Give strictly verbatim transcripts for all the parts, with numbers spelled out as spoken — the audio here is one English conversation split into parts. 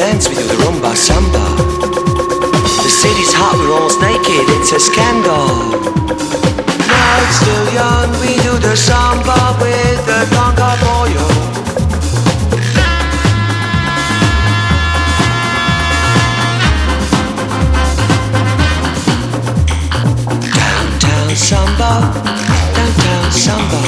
dance, we do the rumba samba. The city's hot, we're almost naked, it's a scandal. Night's still young, we do the samba with the conga pollo. Downtown samba, downtown samba.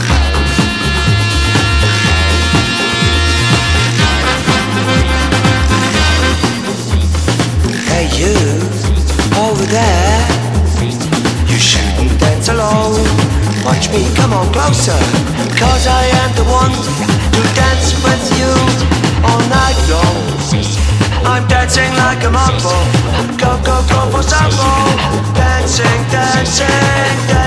You, over there, you shouldn't dance alone. Watch me, come on closer, cause I am the one to dance with you all night long. I'm dancing like a mambo, go, go, go for sambo. Dancing, dancing, dancing.